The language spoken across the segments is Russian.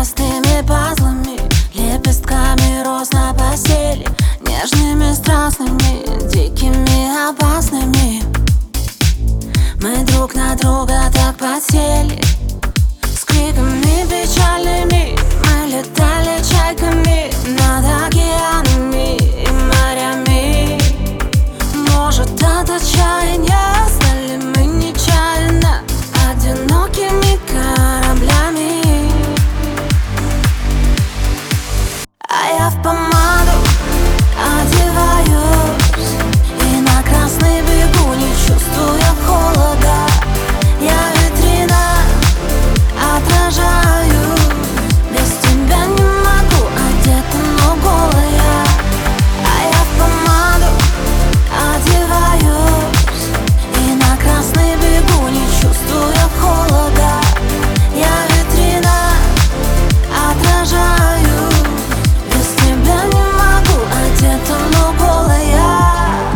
Красными пазлами, лепестками роз на постели, нежными, страстными, дикими, опасными. Мы друг на друга так подсели, с криками печальными. Мы летали чайками над океанами и морями. Может, от отчаяния стали мы нечаянно одинокими кораблями. А я в помаду одеваюсь и на красный бегу, не чувствуя холода. Я витрина, отражаю. Без тебя не могу, одета, но голая. А я в помаду одеваюсь и на красный бегу, не чувствуя холода. Я витрина, отражаю. Без тебя не могу, одета, но голая.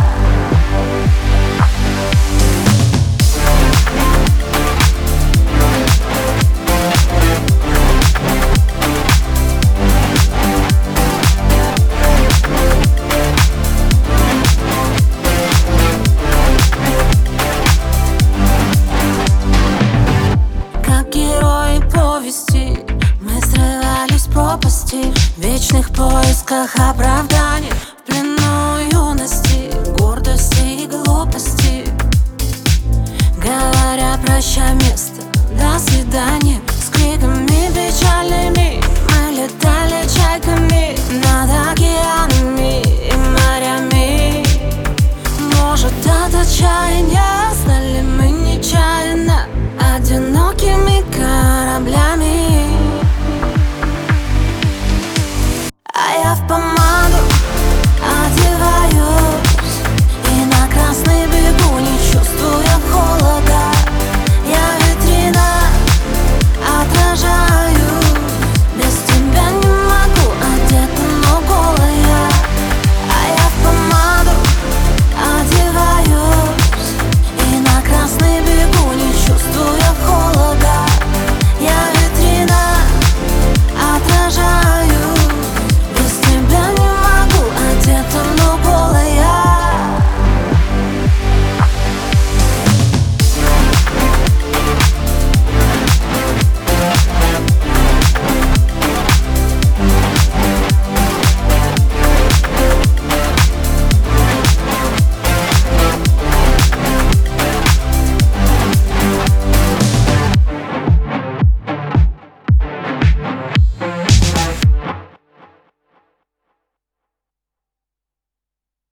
Как герои повести, мы срывались в пропасти, в вечных поисках оправданий, в плену юности, гордости и глупости. Говоря прощай, место, до свидания, с криками печальными. Мы летали чайками над океанами и морями. Может, от отчаяния стали